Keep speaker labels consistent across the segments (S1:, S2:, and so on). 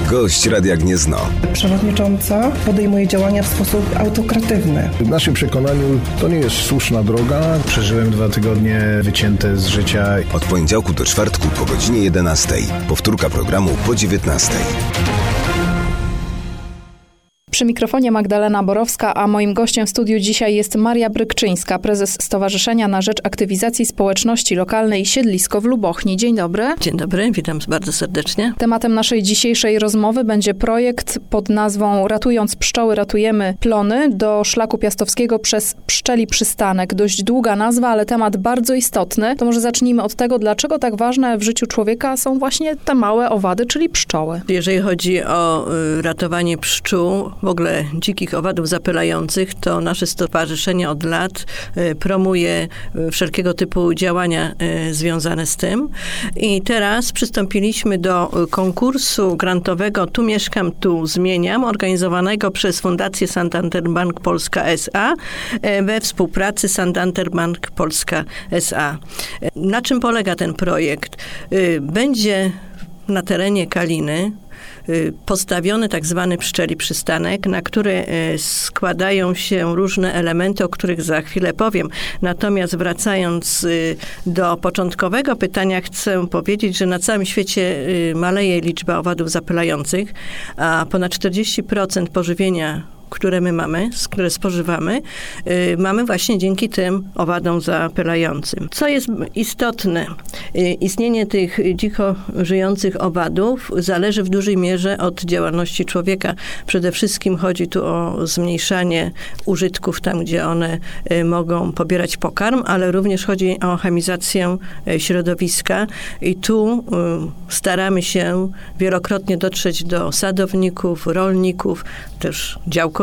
S1: Gość Radia Gniezno.
S2: Przewodnicząca podejmuje działania w sposób autokratywny.
S3: W naszym przekonaniu to nie jest słuszna droga.
S4: Przeżyłem 2 tygodnie wycięte z życia.
S1: Od poniedziałku do czwartku po godzinie 11. Powtórka programu po 19.
S5: Przy mikrofonie Magdalena Borowska, a moim gościem w studiu dzisiaj jest Maria Brykczyńska, prezes Stowarzyszenia na Rzecz Aktywizacji Społeczności Lokalnej Siedlisko w Lubochni. Dzień dobry.
S6: Dzień dobry, witam bardzo serdecznie.
S5: Tematem naszej dzisiejszej rozmowy będzie projekt pod nazwą Ratując pszczoły, ratujemy plony do szlaku piastowskiego przez Pszczeli Przystanek. Dość długa nazwa, ale temat bardzo istotny. To może zacznijmy od tego, dlaczego tak ważne w życiu człowieka są właśnie te małe owady, czyli pszczoły.
S6: Jeżeli chodzi o ratowanie pszczół, w ogóle dzikich owadów zapylających, to nasze stowarzyszenie od lat promuje wszelkiego typu działania związane z tym. I teraz przystąpiliśmy do konkursu grantowego Tu mieszkam, tu zmieniam, organizowanego przez Fundację Santander Bank Polska S.A. we współpracy Santander Bank Polska S.A. Na czym polega ten projekt? Będzie na terenie Kaliny postawiony tak zwany Pszczeli Przystanek, na który składają się różne elementy, o których za chwilę powiem. Natomiast wracając do początkowego pytania, chcę powiedzieć, że na całym świecie maleje liczba owadów zapylających, a ponad 40% pożywienia, które my mamy, które spożywamy, mamy właśnie dzięki tym owadom zapylającym. Co jest istotne, istnienie tych dziko żyjących owadów zależy w dużej mierze od działalności człowieka. Przede wszystkim chodzi tu o zmniejszanie użytków tam, gdzie one mogą pobierać pokarm, ale również chodzi o chemizację środowiska i tu staramy się wielokrotnie dotrzeć do sadowników, rolników, też działkowiczów,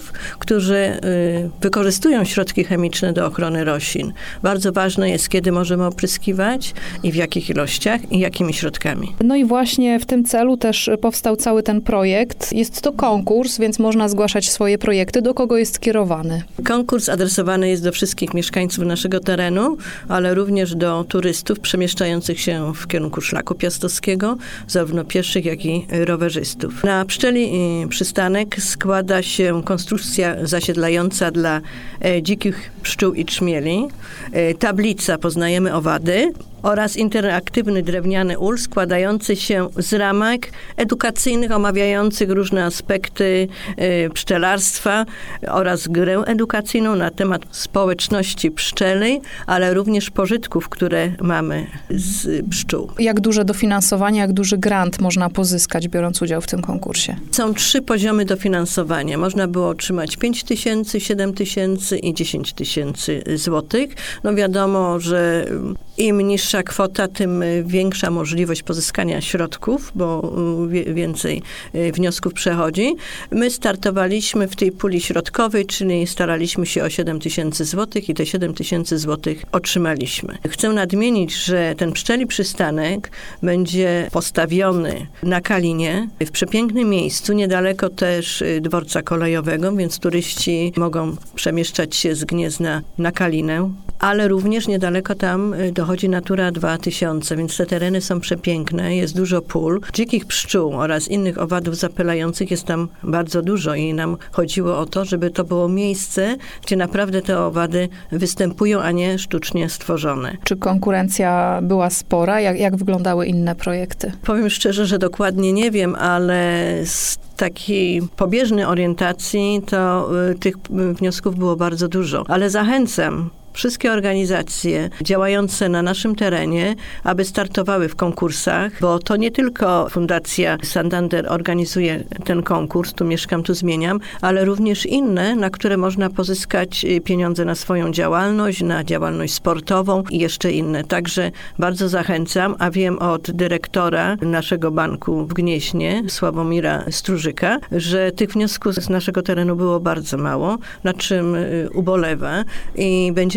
S6: którzy wykorzystują środki chemiczne do ochrony roślin. Bardzo ważne jest, kiedy możemy opryskiwać i w jakich ilościach i jakimi środkami.
S5: No i właśnie w tym celu też powstał cały ten projekt. Jest to konkurs, więc można zgłaszać swoje projekty. Do kogo jest skierowany?
S6: Konkurs adresowany jest do wszystkich mieszkańców naszego terenu, ale również do turystów przemieszczających się w kierunku szlaku piastowskiego, zarówno pieszych, jak i rowerzystów. Na Pszczeli Przystanek składa się konstrukcja zasiedlająca dla dzikich pszczół i trzmieli, tablica Poznajemy owady oraz interaktywny drewniany ul składający się z ramek edukacyjnych omawiających różne aspekty pszczelarstwa oraz grę edukacyjną na temat społeczności pszczeli, ale również pożytków, które mamy z pszczół.
S5: Jak duże dofinansowanie, jak duży grant można pozyskać, biorąc udział w tym konkursie?
S6: Są 3 poziomy dofinansowania. Można było otrzymać 5 000, 7 000 i 10 000 złotych. No wiadomo, że im niższa kwota, tym większa możliwość pozyskania środków, bo więcej wniosków przechodzi. My startowaliśmy w tej puli środkowej, czyli staraliśmy się o 7 000 złotych i te 7 000 złotych otrzymaliśmy. Chcę nadmienić, że ten Pszczeli Przystanek będzie postawiony na Kalinie, w przepięknym miejscu, niedaleko też dworca kolejowego, więc turyści mogą przemieszczać się z Gniezna na Kalinę, ale również niedaleko tam dochodzi Natura 2000, więc te tereny są przepiękne, jest dużo pól. Dzikich pszczół oraz innych owadów zapylających jest tam bardzo dużo i nam chodziło o to, żeby to było miejsce, gdzie naprawdę te owady występują, a nie sztucznie stworzone.
S5: Czy konkurencja była spora? Jak wyglądały inne projekty?
S6: Powiem szczerze, że dokładnie nie wiem, ale z takiej pobieżnej orientacji to tych wniosków było bardzo dużo. Ale zachęcam wszystkie organizacje działające na naszym terenie, aby startowały w konkursach, bo to nie tylko Fundacja Santander organizuje ten konkurs, Tu mieszkam, tu zmieniam, ale również inne, na które można pozyskać pieniądze na swoją działalność, na działalność sportową i jeszcze inne. Także bardzo zachęcam, a wiem od dyrektora naszego banku w Gnieźnie, Sławomira Strużyka, że tych wniosków z naszego terenu było bardzo mało, nad czym ubolewa i będziemy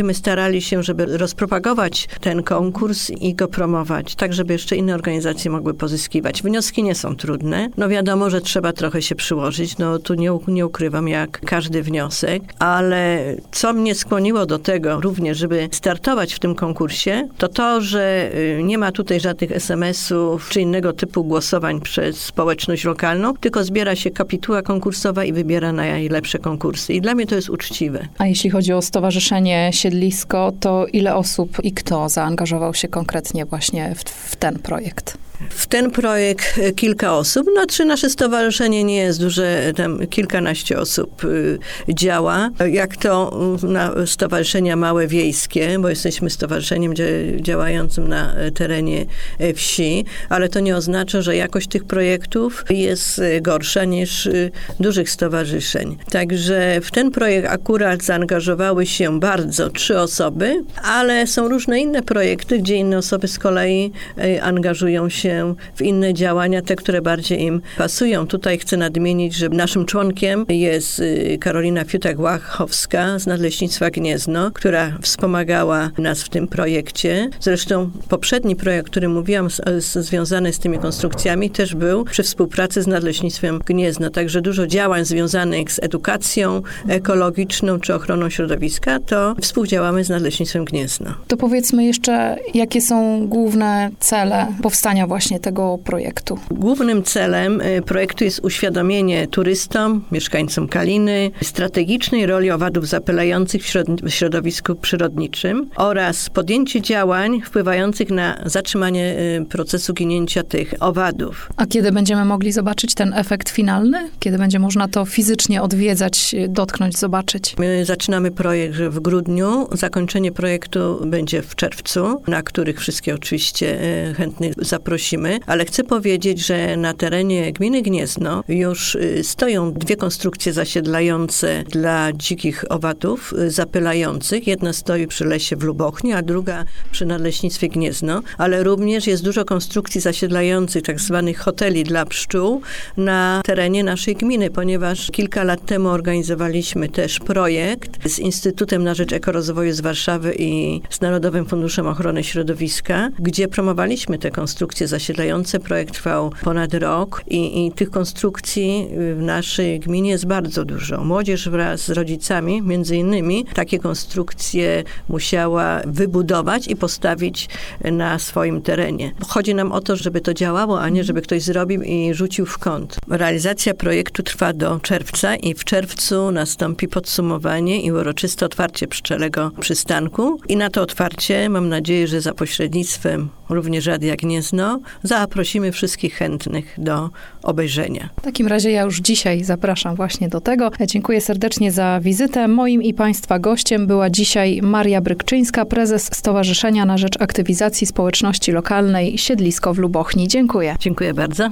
S6: będziemy starali się, żeby rozpropagować ten konkurs i go promować, tak żeby jeszcze inne organizacje mogły pozyskiwać. Wnioski nie są trudne. No wiadomo, że trzeba trochę się przyłożyć. No tu nie ukrywam, jak każdy wniosek, ale co mnie skłoniło do tego również, żeby startować w tym konkursie, to, że nie ma tutaj żadnych SMS-ów czy innego typu głosowań przez społeczność lokalną, tylko zbiera się kapituła konkursowa i wybiera najlepsze konkursy. I dla mnie to jest uczciwe.
S5: A jeśli chodzi o Stowarzyszenie Siedlisko, to ile osób i kto zaangażował się konkretnie właśnie w ten projekt?
S6: W ten projekt kilka osób. Nasze stowarzyszenie nie jest duże, tam kilkanaście osób działa. Jak to stowarzyszenia małe wiejskie, bo jesteśmy stowarzyszeniem działającym na terenie wsi, ale to nie oznacza, że jakość tych projektów jest gorsza niż dużych stowarzyszeń. Także w ten projekt akurat zaangażowały się bardzo 3 osoby, ale są różne inne projekty, gdzie inne osoby z kolei angażują się w inne działania, te, które bardziej im pasują. Tutaj chcę nadmienić, że naszym członkiem jest Karolina Fiutak-Łachowska z Nadleśnictwa Gniezno, która wspomagała nas w tym projekcie. Zresztą poprzedni projekt, o którym mówiłam, związany z tymi konstrukcjami, też był przy współpracy z Nadleśnictwem Gniezno. Także dużo działań związanych z edukacją ekologiczną czy ochroną środowiska, to współdziałamy z Nadleśnictwem Gniezno.
S5: To powiedzmy jeszcze, jakie są główne cele powstania właśnie tego projektu?
S6: Głównym celem projektu jest uświadomienie turystom, mieszkańcom Kaliny, strategicznej roli owadów zapylających w środowisku przyrodniczym oraz podjęcie działań wpływających na zatrzymanie procesu ginięcia tych owadów.
S5: A kiedy będziemy mogli zobaczyć ten efekt finalny? Kiedy będzie można to fizycznie odwiedzać, dotknąć, zobaczyć?
S6: My zaczynamy projekt w grudniu, zakończenie projektu będzie w czerwcu, na których wszystkie oczywiście chętnych zaprosimy, ale chcę powiedzieć, że na terenie gminy Gniezno już stoją 2 konstrukcje zasiedlające dla dzikich owadów zapylających. Jedna stoi przy lesie w Lubochni, a druga przy Nadleśnictwie Gniezno, ale również jest dużo konstrukcji zasiedlających tak zwanych hoteli dla pszczół na terenie naszej gminy, ponieważ kilka lat temu organizowaliśmy też projekt z Instytutem na Rzecz Ekorozwoju z Warszawy i z Narodowym Funduszem Ochrony Środowiska, gdzie promowaliśmy te konstrukcje zasiedlające. Projekt trwał ponad rok i tych konstrukcji w naszej gminie jest bardzo dużo. Młodzież wraz z rodzicami, między innymi, takie konstrukcje musiała wybudować i postawić na swoim terenie. Chodzi nam o to, żeby to działało, a nie żeby ktoś zrobił i rzucił w kąt. Realizacja projektu trwa do czerwca i w czerwcu nastąpi podsumowanie i uroczyste otwarcie pszczelego przystanku. I na to otwarcie mam nadzieję, że za pośrednictwem również Radia Gniezno zaprosimy wszystkich chętnych do obejrzenia.
S5: W takim razie ja już dzisiaj zapraszam właśnie do tego. Dziękuję serdecznie za wizytę. Moim i Państwa gościem była dzisiaj Maria Brykczyńska, prezes Stowarzyszenia na Rzecz Aktywizacji Społeczności Lokalnej Siedlisko w Lubochni. Dziękuję.
S6: Dziękuję bardzo.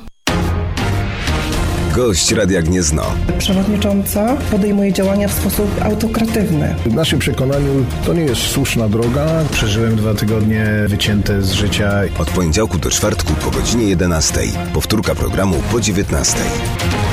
S1: Gość Radia Gniezno.
S2: Przewodnicząca podejmuje działania w sposób autokratywny.
S3: W naszym przekonaniu to nie jest słuszna droga.
S4: Przeżyłem 2 tygodnie wycięte z życia.
S1: Od poniedziałku do czwartku po godzinie 11. Powtórka programu po 19.